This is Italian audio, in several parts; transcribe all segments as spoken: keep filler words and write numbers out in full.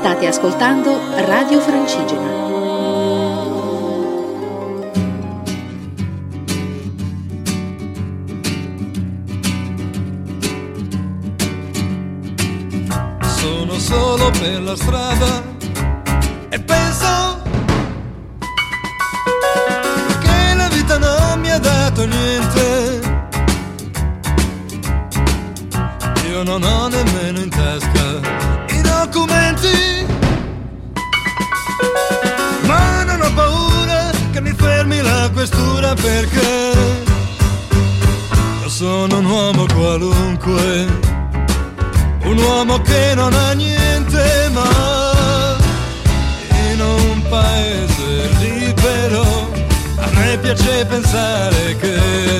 State ascoltando Radio Francigena. Sono solo per la strada e penso che la vita non mi ha dato niente. Io non ho nemmeno in tasca i documenti, ma non ho paura che mi fermi la questura, perché io sono un uomo qualunque, un uomo che non ha niente, ma in un paese libero a me piace pensare che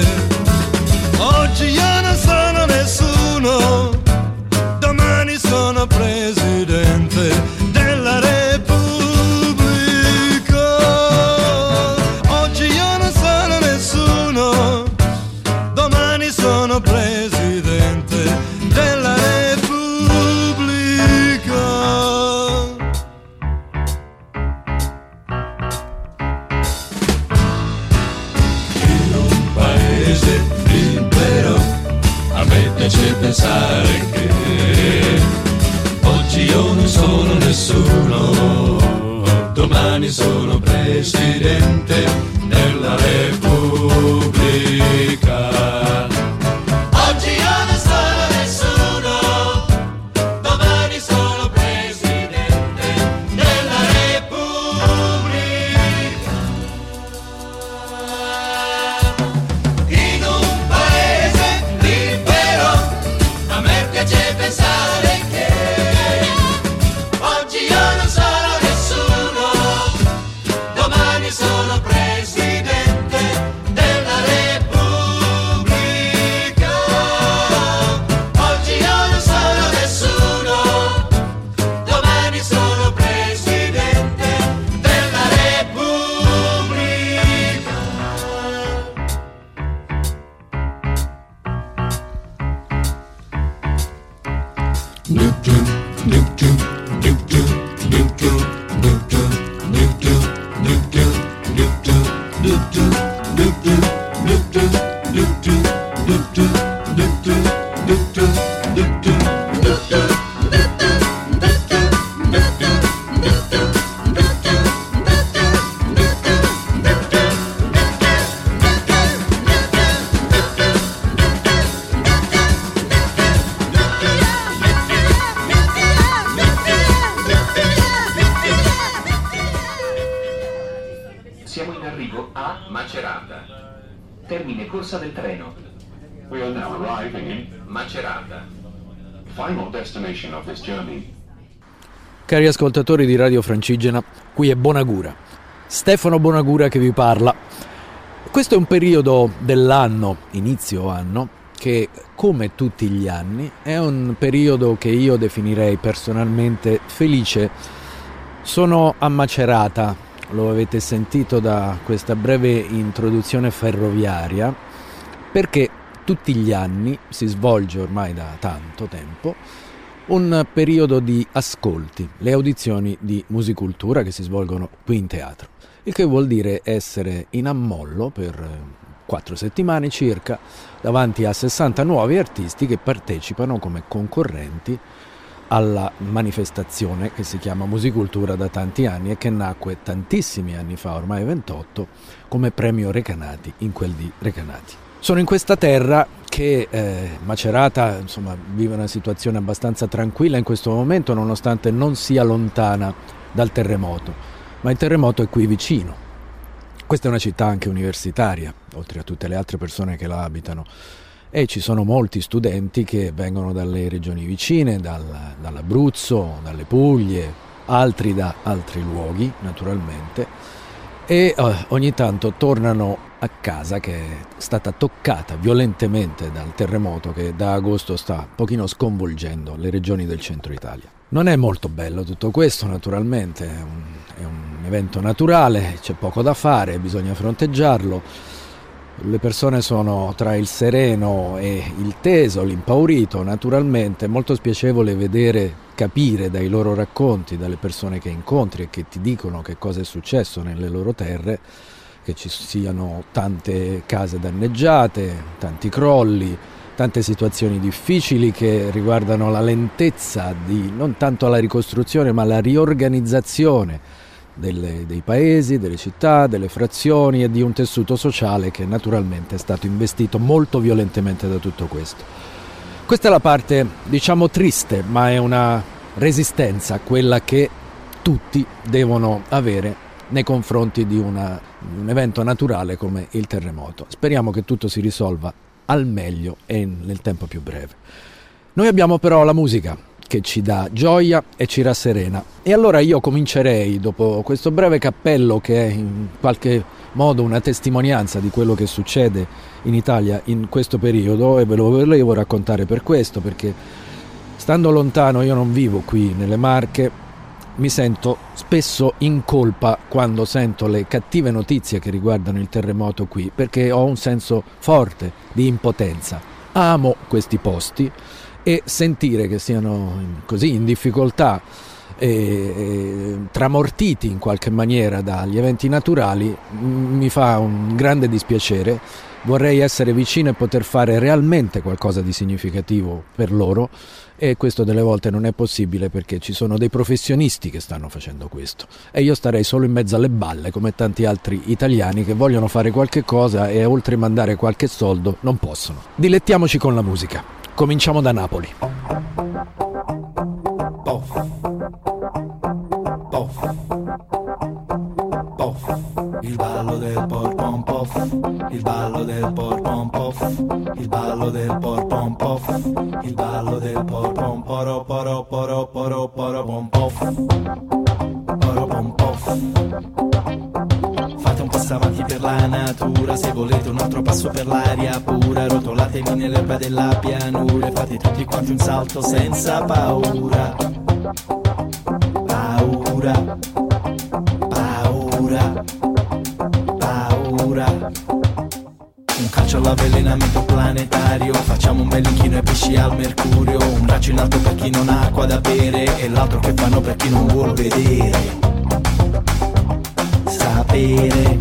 oggi io non sono nessuno, domani sono presidente della Repubblica. Oggi io non sono nessuno, domani sono presidente della Repubblica. In un paese libero a me piace pensare che oggi io non sono nessuno, domani sono presidente della Repubblica. Oggi io non sono nessuno, domani sono presidente della Repubblica. In un paese libero a me piace pensare che oggi io non sono nessuno, domani sono presidente della Repubblica. Oggi io non sono nessuno, domani sono presidente della Repubblica. Siamo in arrivo a Macerata. Termine corsa del treno. We are now arriving in Macerata. final destination of this journey. Cari ascoltatori di Radio Francigena, qui è Bonagura, Stefano Bonagura che vi parla. Questo è un periodo dell'anno, inizio anno, che come tutti gli anni è un periodo che io definirei personalmente felice. Sono a Macerata, lo avete sentito da questa breve introduzione ferroviaria, perché tutti gli anni si svolge ormai da tanto tempo un periodo di ascolti, le audizioni di Musicultura che si svolgono qui in teatro, il che vuol dire essere in ammollo per quattro settimane circa davanti a sessanta nuovi artisti che partecipano come concorrenti alla manifestazione che si chiama Musicultura da tanti anni e che nacque tantissimi anni fa, ormai ventotto, come premio Recanati in quel di Recanati. Sono in questa terra che eh, Macerata insomma vive una situazione abbastanza tranquilla in questo momento, nonostante non sia lontana dal terremoto, ma il terremoto è qui vicino. Questa è una città anche universitaria, oltre a tutte le altre persone che la abitano, e ci sono molti studenti che vengono dalle regioni vicine, dal, dall'Abruzzo, dalle Puglie, altri da altri luoghi naturalmente, e eh, ogni tanto tornano a casa che è stata toccata violentemente dal terremoto che da agosto sta un pochino sconvolgendo le regioni del centro Italia. Non è molto bello tutto questo, naturalmente, è un, è un evento naturale, c'è poco da fare, bisogna fronteggiarlo. le persone sono tra il sereno e il teso, l'impaurito. Naturalmente è molto spiacevole vedere, capire dai loro racconti, dalle persone che incontri e che ti dicono che cosa è successo nelle loro terre, che ci siano tante case danneggiate, tanti crolli, tante situazioni difficili che riguardano la lentezza di non tanto la ricostruzione ma la riorganizzazione delle, dei paesi, delle città, delle frazioni e di un tessuto sociale che naturalmente è stato investito molto violentemente da tutto questo. Questa è la parte, diciamo, triste, ma è una resistenza, quella che tutti devono avere nei confronti di una, un evento naturale come il terremoto. Speriamo che tutto si risolva al meglio e nel tempo più breve. Noi abbiamo però la musica che ci dà gioia e ci rasserena, e allora io comincerei, dopo questo breve cappello che è in qualche modo una testimonianza di quello che succede in Italia in questo periodo, e ve lo volevo raccontare per questo, perché stando lontano, io non vivo qui nelle Marche, mi sento spesso in colpa quando sento le cattive notizie che riguardano il terremoto qui, perché ho un senso forte di impotenza. Amo questi posti e sentire che siano così in difficoltà e, e tramortiti in qualche maniera dagli eventi naturali mi fa un grande dispiacere. Vorrei essere vicino e poter fare realmente qualcosa di significativo per loro, e questo delle volte non è possibile perché ci sono dei professionisti che stanno facendo questo e io starei solo in mezzo alle balle come tanti altri italiani che vogliono fare qualche cosa e oltre a mandare qualche soldo non possono. Dilettiamoci con la musica. Cominciamo da Napoli. Pof. Pof. Pof. Il ballo del por pom pof, il ballo del por pom pof, il ballo del por pom pof, il ballo del por pom poro poro poro poro poro pom pof, poro pom pof. Fate un passo avanti per la natura, se volete un altro passo per l'aria pura, rotolatemi nell'erba della pianura e fate tutti quanti un salto senza paura. Paura. Paura. Un calcio all'avvelenamento planetario, facciamo un bel inchino ai pesci al mercurio, un braccio in alto per chi non ha acqua da bere e l'altro che fanno per chi non vuol vedere. Sapere,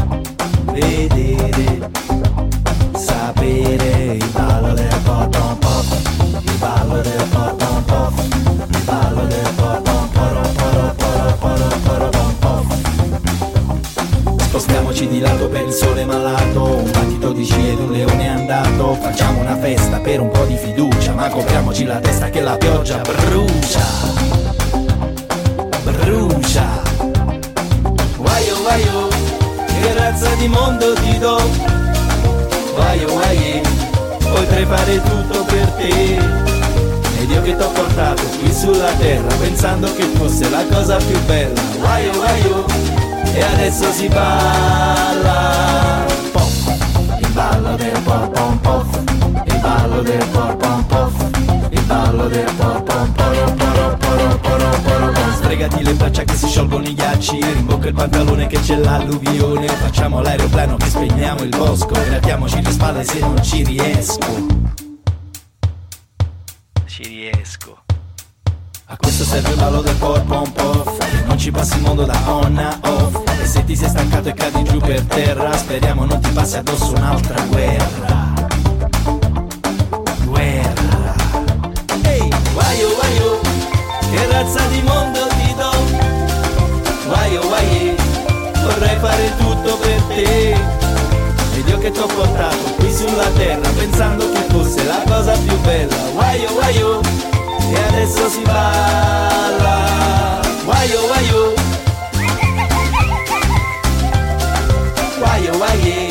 vedere, sapere, il ballo del porton pop, il ballo del porton pop, il ballo del porton poro poro poro poro poro pom pop. Spostiamoci di lato per il sole malato, un battito di sci ed un leone è andato, facciamo una festa per un po' di fiducia, ma copriamoci la testa che la pioggia brucia, brucia. Guaio guaio, che razza di mondo ti do, guaio guaio, potrei fare tutto per te, ed io che t'ho portato qui sulla terra pensando che fosse la cosa più bella, guaio guaio. E adesso si balla pof, il ballo del por pom pof, il ballo del por pom pof, il ballo del por pom poro poro poro poro poro pom. Sfregati le braccia che si sciolgono i ghiacci, rimbocca il pantalone che c'è l'alluvione, facciamo l'aeroplano che spegniamo il bosco, grattiamoci le spalle se non ci riesco, ci riesco. A questo serve il ballo del por pom pof, che non ci passi il mondo da on a off, e se ti sei stancato e cadi giù per terra, speriamo non ti passi addosso un'altra guerra. Guerra. Ehi, guaio guaio, che razza di mondo ti do, guaio guaio, vorrei fare tutto per te, ed io che t'ho portato qui sulla terra pensando che fosse la cosa più bella, guaio guaio. E adesso si balla, guaio guaio, guaio guaio.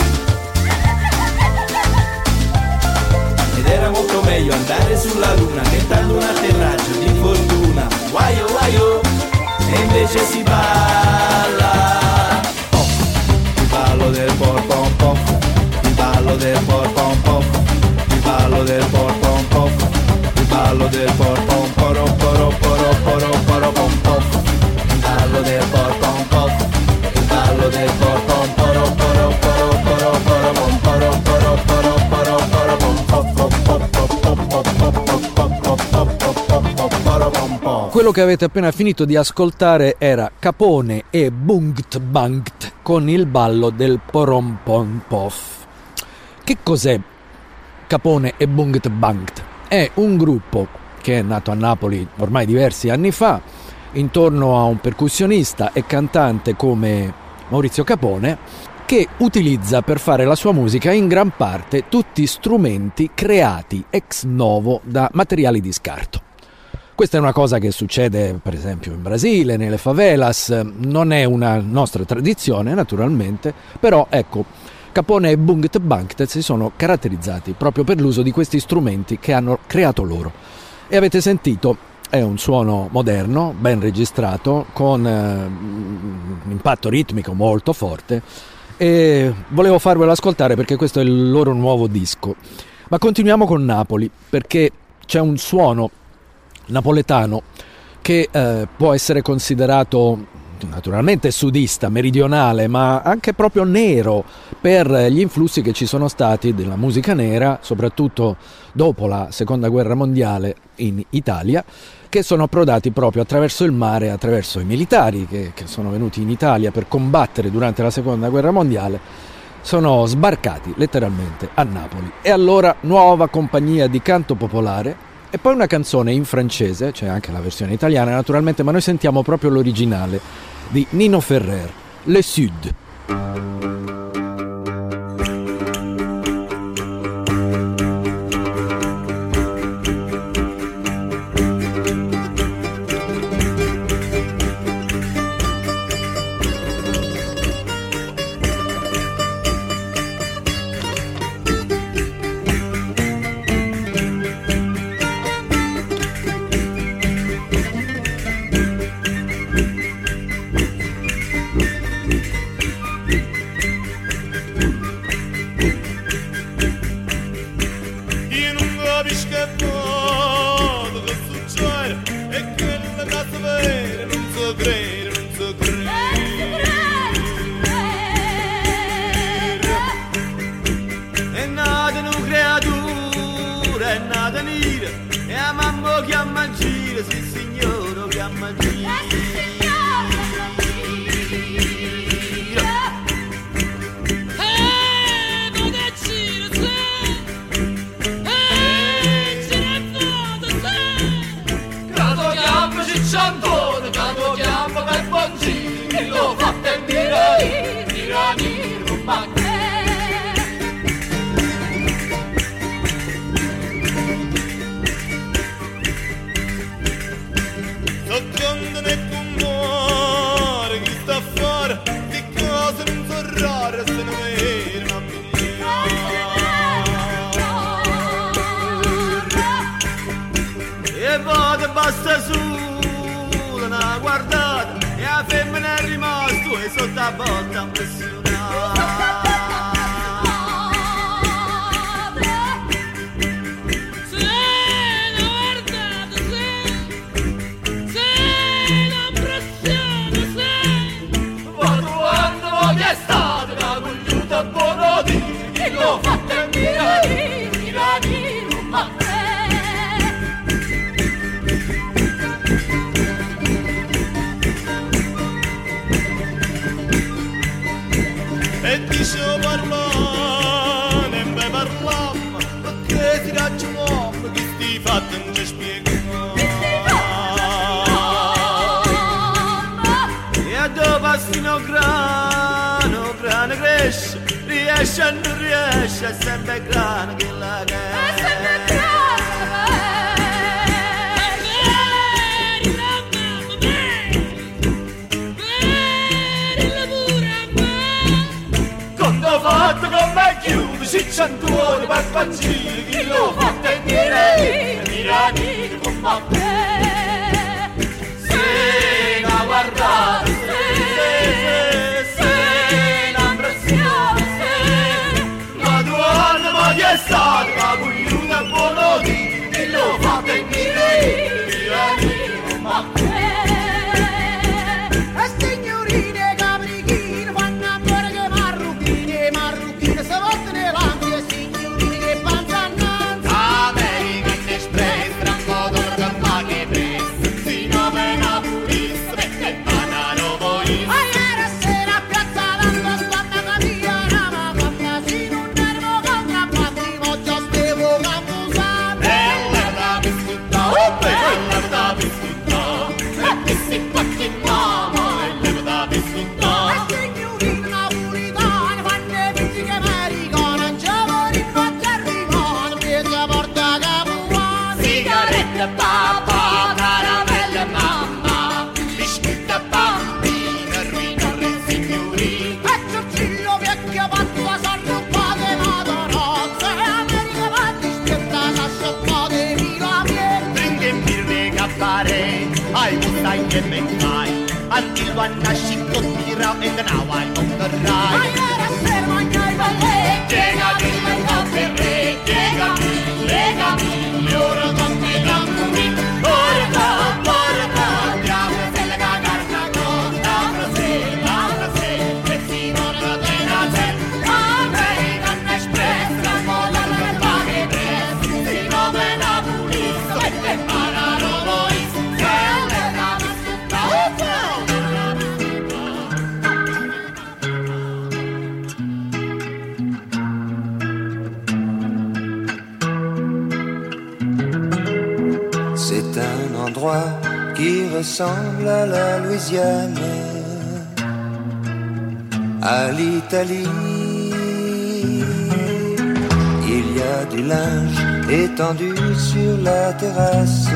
Ed era molto meglio andare sulla luna tentando un atterraggio di fortuna, guaio guaio. E invece si balla pof, il ballo del por pom pof, il ballo del por pom pof, il ballo del por pom pof, il ballo del por pom poro poro poro poro poro pom pof, il ballo del por pom pof, il ballo del por pom poro poro poro poro Quello che avete appena finito di ascoltare era Capone e Bungt Bangt con il ballo del Poromponpof. Che cos'è Capone e Bungt Bangt? È un gruppo che è nato a Napoli ormai diversi anni fa, intorno a un percussionista e cantante come Maurizio Capone, che utilizza per fare la sua musica in gran parte tutti strumenti creati ex novo da materiali di scarto. Questa è una cosa che succede per esempio in Brasile, nelle favelas, non è una nostra tradizione naturalmente, però ecco, Capone e Bungt Bangt si sono caratterizzati proprio per l'uso di questi strumenti che hanno creato loro. E avete sentito, è un suono moderno, ben registrato, con eh, un impatto ritmico molto forte, e volevo farvelo ascoltare perché questo è il loro nuovo disco. Ma continuiamo con Napoli, perché c'è un suono napoletano che eh, può essere considerato naturalmente sudista, meridionale, ma anche proprio nero per gli influssi che ci sono stati della musica nera, soprattutto dopo la seconda guerra mondiale in Italia, che sono approdati proprio attraverso il mare, attraverso i militari che, che sono venuti in Italia per combattere durante la seconda guerra mondiale, sono sbarcati letteralmente a Napoli. E allora nuova compagnia di canto popolare. E poi una canzone in francese, c'è anche la versione italiana naturalmente, ma noi sentiamo proprio l'originale di Nino Ferrer, Le Sud. Basta solo una guardata e la femmina è rimasto e sotto la botta impressionata. Se la guardata, se, se la impressione, se vado quando voglio è stato una cogliuta buono di chi l'ho fatto e mira di, mira di, non ma e dicevo parlare, e me parlammo, perché ti ragiono che sti fatti non ci spiegano. E dopo stino grano, grano cresce, riesce e non riesce, è sempre grano che la cresce. Fatto con me chiudo, cicciantone per pagire, chi lo fatto e dire, mira di con me. Se la guardate, se, se la impressione, se, ma due anni ma di estate, ma cogliuta buono di, chi lo fatto e dire, mira di con me. E signorine caprichine fanno amore che marruchine, marruchine and make fly. Until one night she took me round and now I'm on the ride. Legami, legami, legami, legami, loro con me dammi, porta, porta, andiamo se la cagarta con la frase, la frase, che si non la trena c'è, American Express, la moda la paghe press, si nome la pulisco e te parano voi, che le dame C'est un endroit qui ressemble à la Louisiane, à l'Italie. Il y a du linge étendu sur la terrasse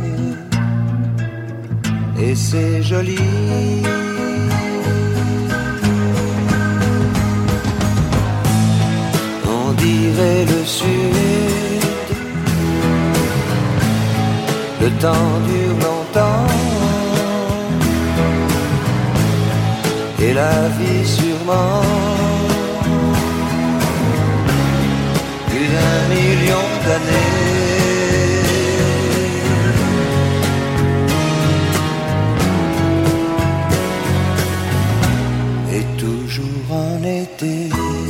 et c'est joli. On dirait le sud. Le temps dure longtemps et la vie sûrement plus d'un million d'années. Et toujours en été.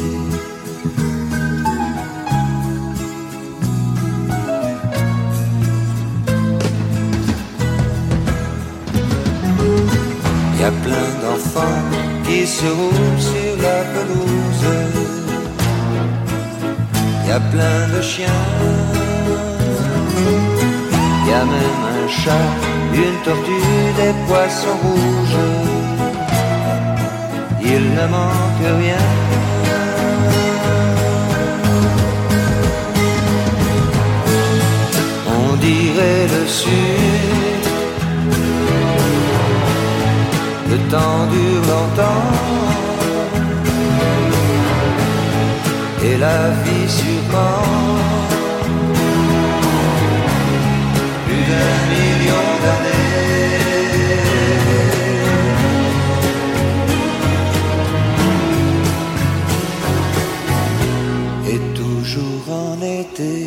Y a plein d'enfants qui se roulent sur la pelouse. Y a plein de chiens. Y a même un chat, une tortue, des poissons rouges. Il ne manque rien. On dirait le sud. Le temps dure longtemps et la vie sûrement plus d'un million d'années. Et toujours en été.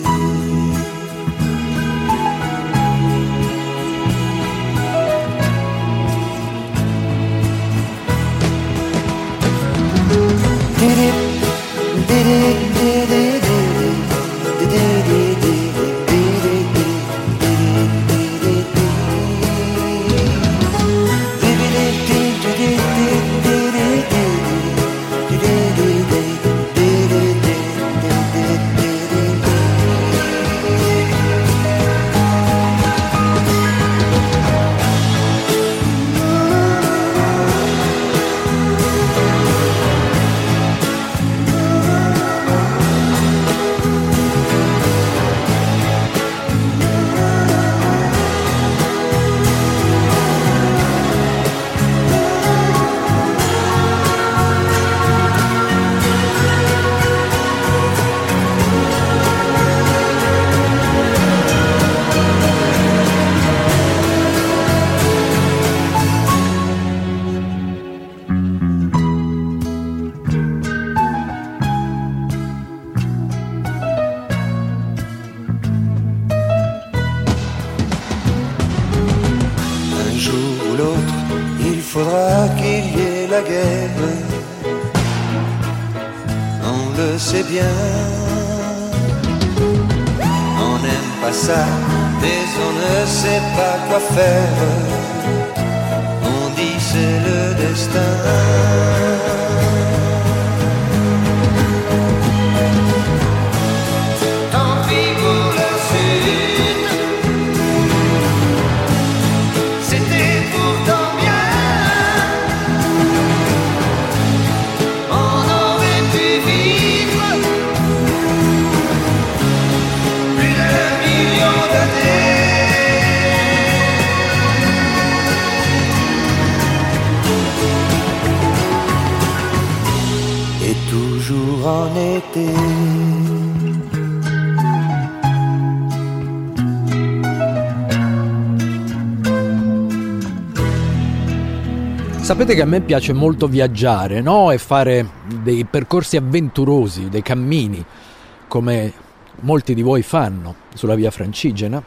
Sapete che a me piace molto viaggiare, no? E fare dei percorsi avventurosi, dei cammini, come molti di voi fanno sulla via Francigena,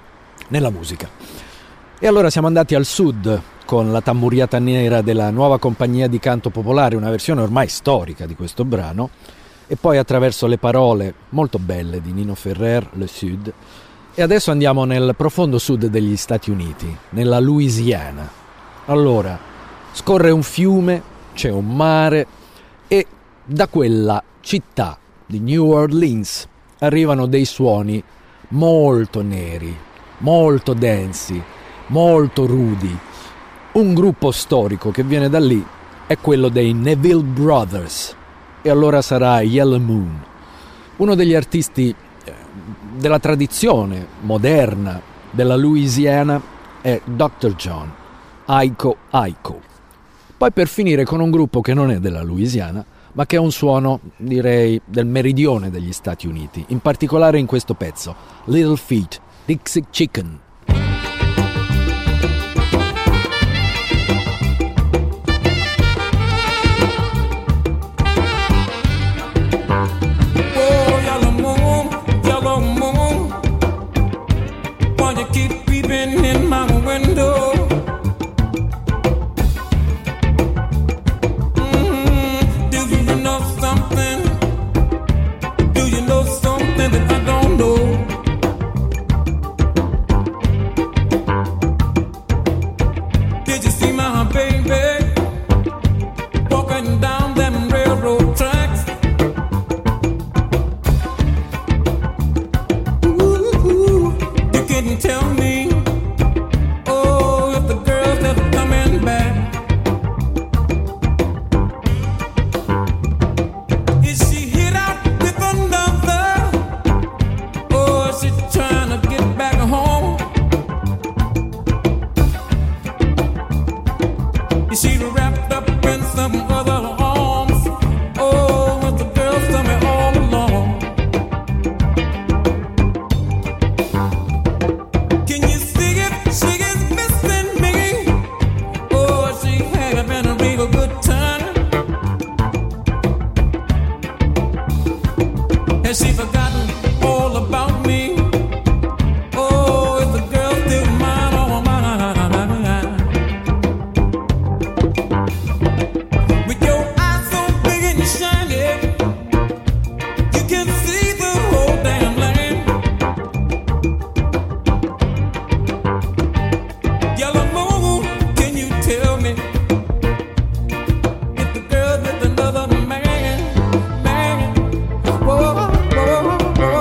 nella musica. E allora siamo andati al sud con La tamburiata nera della Nuova Compagnia di Canto Popolare, una versione ormai storica di questo brano, e poi attraverso le parole molto belle di Nino Ferrer, Le Sud. E adesso andiamo nel profondo sud degli Stati Uniti, nella Louisiana. Allora, scorre un fiume, c'è un mare e da quella città di New Orleans arrivano dei suoni molto neri, molto densi, molto rudi. Un gruppo storico che viene da lì è quello dei Neville Brothers, e allora sarà Yellow Moon. Uno degli artisti della tradizione moderna della Louisiana è doctor John, Aiko Aiko. Poi per finire con un gruppo che non è della Louisiana, ma che ha un suono, direi, del meridione degli Stati Uniti, in particolare in questo pezzo, Little Feat, Dixie Chicken. Whoa, whoa, whoa.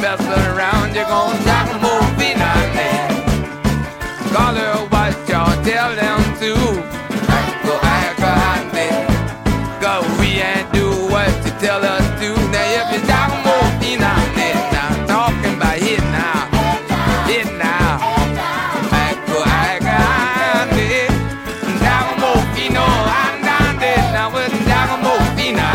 messing around, you're gonna jack a movie now. Call her what y'all tell them to. Go act a honey, go we ain't do what you tell us to. Now if you jack a movie now, now talking about it now, it now. Go act a honey, jack a movie no, I'm down there now with jack a movie now.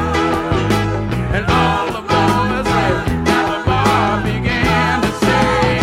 Say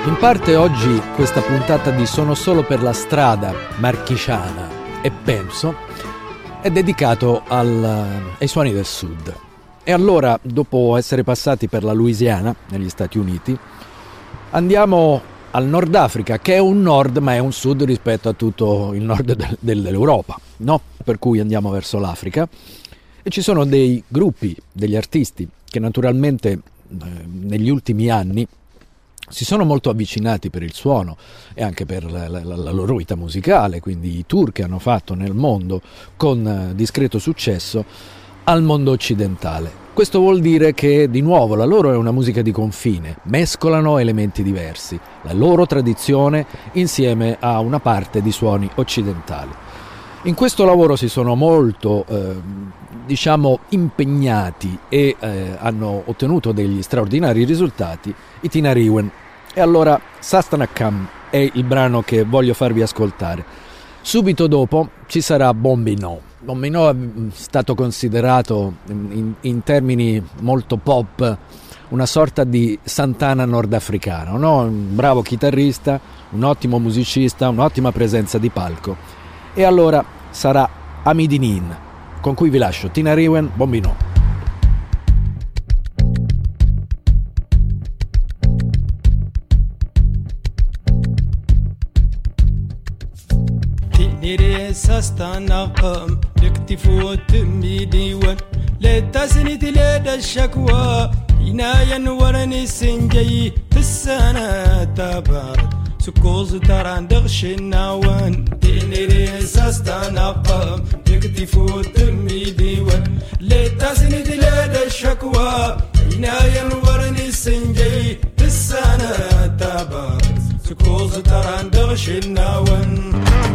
In parte oggi questa puntata di Sono solo per la strada marchigiana e penso è dedicato al, ai suoni del sud. E allora, dopo essere passati per la Louisiana, negli Stati Uniti, andiamo al Nord Africa, che è un nord ma è un sud rispetto a tutto il nord del, dell'Europa, no? Per cui andiamo verso l'Africa e ci sono dei gruppi, degli artisti che naturalmente eh, negli ultimi anni si sono molto avvicinati per il suono e anche per la, la, la loro vita musicale, quindi i tour che hanno fatto nel mondo con eh, discreto successo al mondo occidentale. Questo vuol dire che di nuovo la loro è una musica di confine, mescolano elementi diversi, la loro tradizione insieme a una parte di suoni occidentali. In questo lavoro si sono molto eh, diciamo impegnati e eh, hanno ottenuto degli straordinari risultati i Tinariwen. E allora Sastanakam è il brano che voglio farvi ascoltare. Subito dopo ci sarà Bombino. Bombino è stato considerato in, in termini molto pop una sorta di Santana nordafricano, no? Un bravo chitarrista, un ottimo musicista, un'ottima presenza di palco. E allora sarà Amidinin, con cui vi lascio Tinariwen, Bombino. Tiniri sastanaqam liktifut midiwan للتسنيت لدى الشكوى عنايا ورني سنجي تسنة تبارد سكوز تران دغش النوان تنيري ساستنقم يكتفو تمي ديوان للتسنيت لدى الشكوى عنايا ورني سنجي تسنة تبارد سكوز تران دغش النوان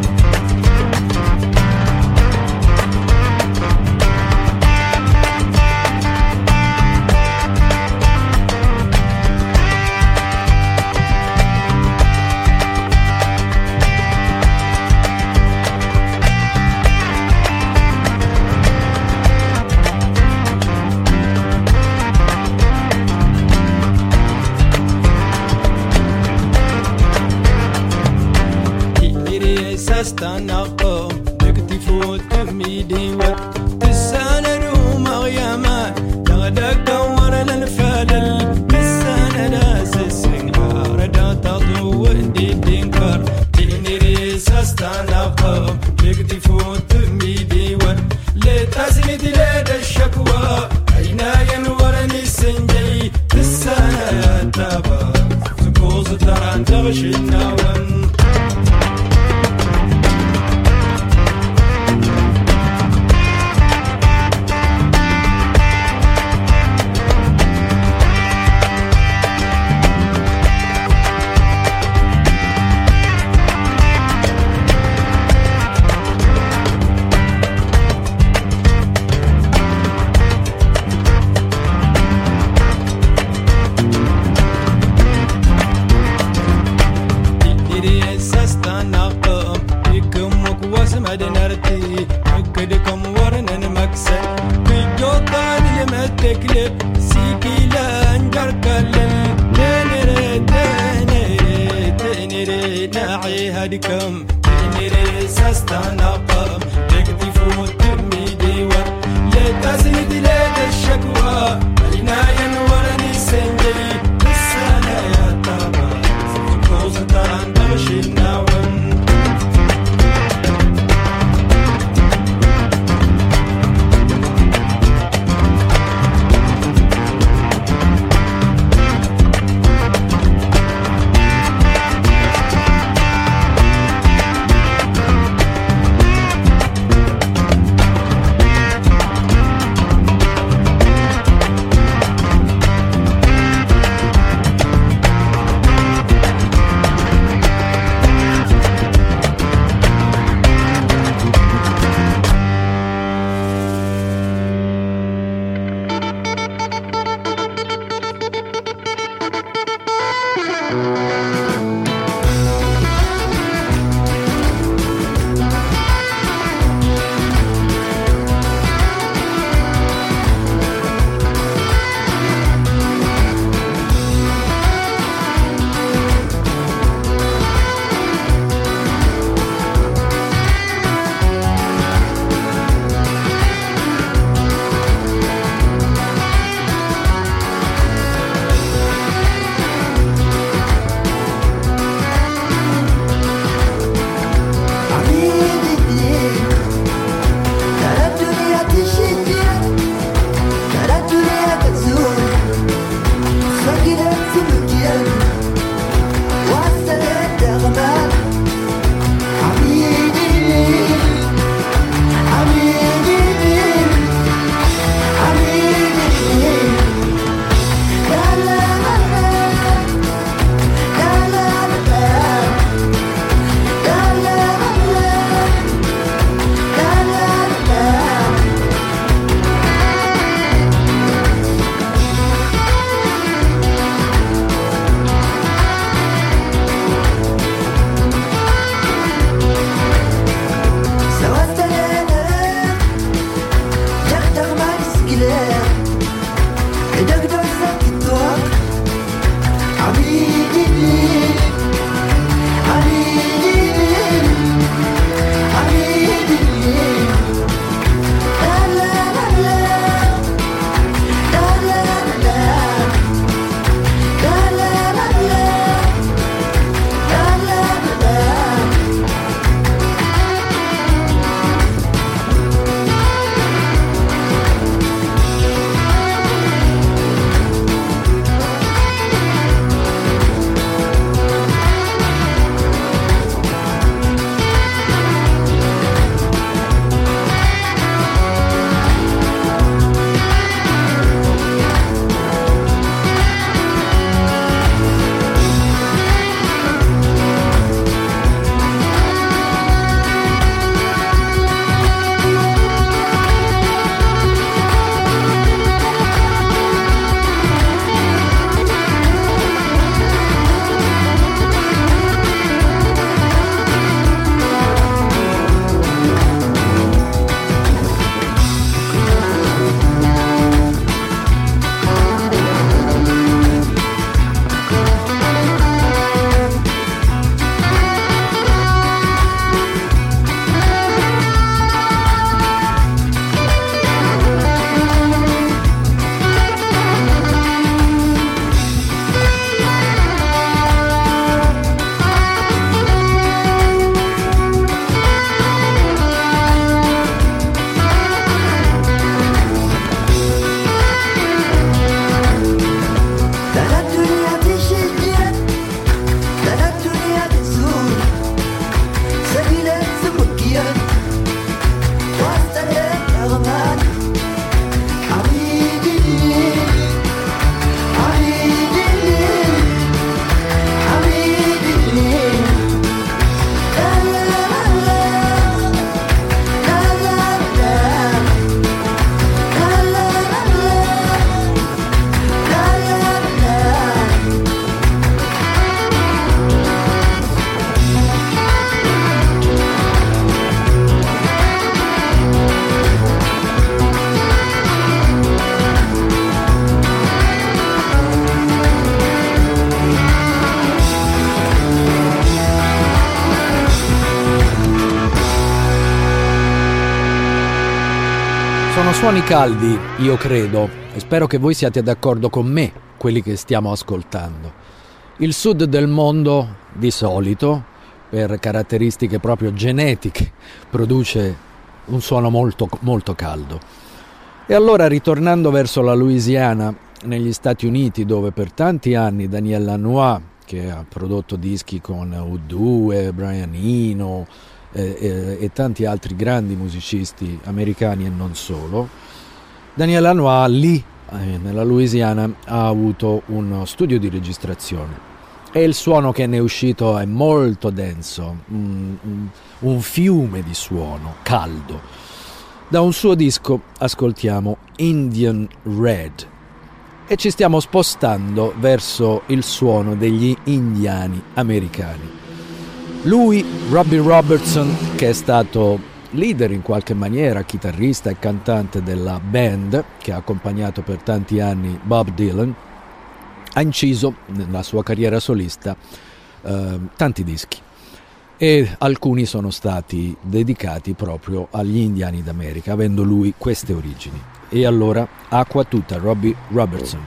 استنقم يكتفو تمي ديوان بالسنة ومغيما تغدق ورنا الفلل بالسنة ناس السنغار دا تضو دي دينكر تنيريس استنقم يكتفو تمي ديوان لتزمد لدى الشكوى عنايا ورني السنجي بالسنة تبا سكوز تران تغشي النوان هادكم تنيري ساستنقم يكتفو تمي ديوان لتزيد لدى الشكوى عنايا ورني سنجي بالسنة يا ترى سكوز تران دغشي النوان Sono suoni caldi, io credo, e spero che voi siate d'accordo con me, quelli che stiamo ascoltando. Il sud del mondo, di solito, per caratteristiche proprio genetiche, produce un suono molto, molto caldo. E allora, ritornando verso la Louisiana, negli Stati Uniti, dove per tanti anni Daniel Lanois, che ha prodotto dischi con U due, Brian Eno eh, eh, e tanti altri grandi musicisti americani e non solo, Daniel Lanois lì, eh, nella Louisiana, ha avuto uno studio di registrazione. E il suono che ne è uscito è molto denso, un, un, un fiume di suono caldo. Da un suo disco ascoltiamo Indian Red e ci stiamo spostando verso il suono degli indiani americani. Lui, Robbie Robertson, che è stato leader in qualche maniera, chitarrista e cantante della band che ha accompagnato per tanti anni Bob Dylan, ha inciso nella sua carriera solista eh, tanti dischi e alcuni sono stati dedicati proprio agli indiani d'America, avendo lui queste origini. E allora Acqua Tutta, Robbie Robertson.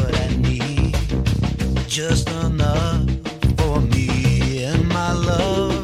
Just enough for me and my love.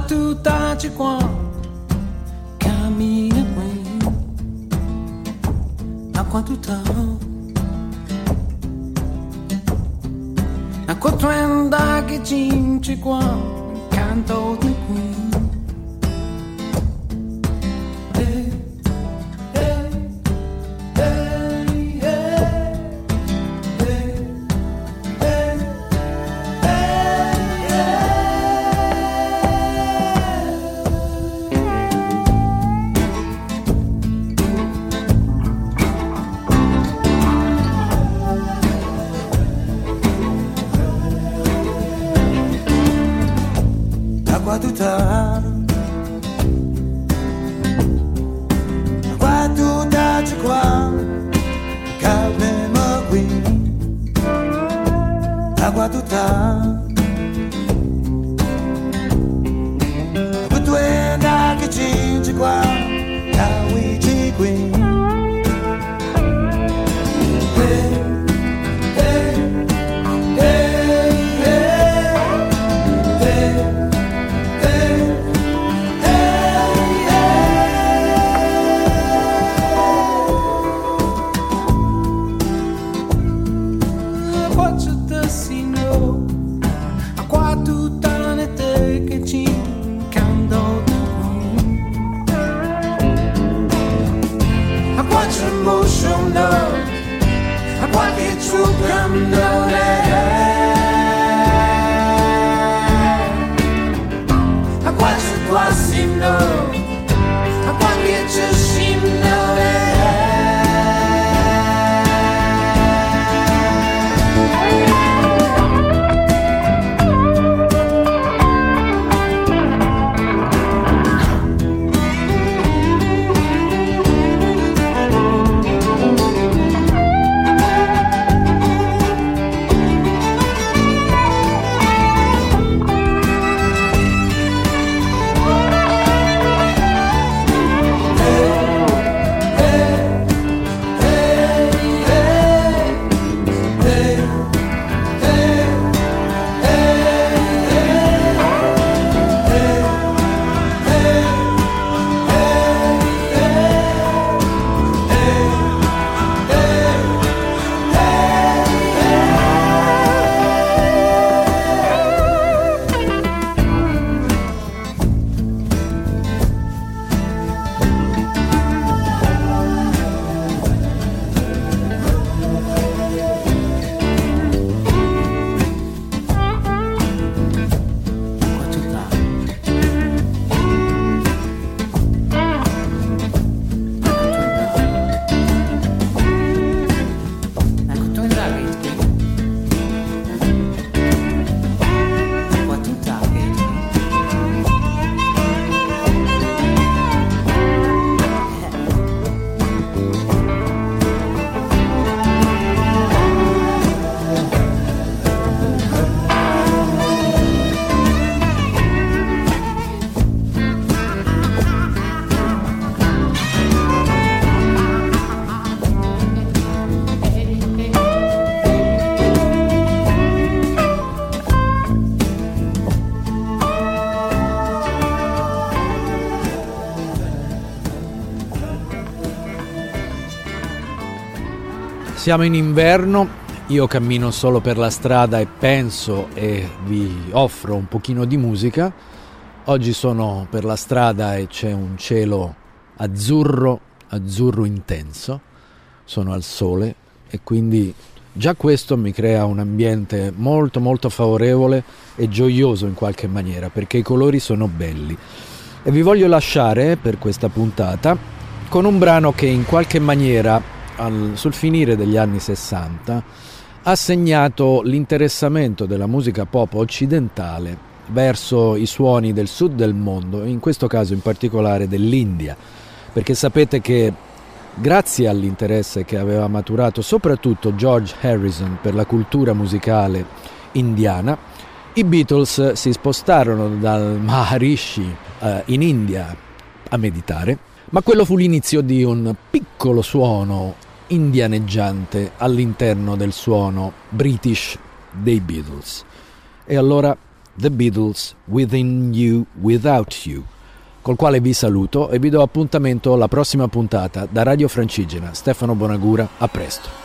tu taci qua, cammina qui, a quanto tempo, a quanto anda che cinci qua, canto di qui. Qua tu ta, qua tu taci qua, calma qui, qua tu ta, qua tu enda che cinci qua, cawici qui. Siamo in inverno, io cammino solo per la strada e penso e vi offro un pochino di musica. Oggi sono per la strada e c'è un cielo azzurro, azzurro intenso, sono al sole e quindi già questo mi crea un ambiente molto molto favorevole e gioioso in qualche maniera, perché i colori sono belli. E vi voglio lasciare per questa puntata con un brano che in qualche maniera Al, sul finire degli anni sessanta ha segnato l'interessamento della musica pop occidentale verso i suoni del sud del mondo, in questo caso in particolare dell'India, perché sapete che grazie all'interesse che aveva maturato soprattutto George Harrison per la cultura musicale indiana, i Beatles si spostarono dal Maharishi eh, in India a meditare, ma quello fu l'inizio di un piccolo suono indianeggiante all'interno del suono British dei Beatles. E allora The Beatles, Within You, Without You, col quale vi saluto e vi do appuntamento alla prossima puntata. Da Radio Francigena, Stefano Bonagura, a presto.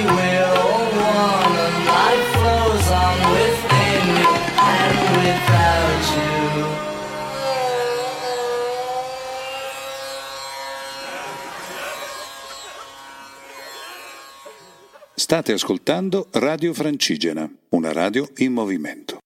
Without State ascoltando Radio Francigena, una radio in movimento.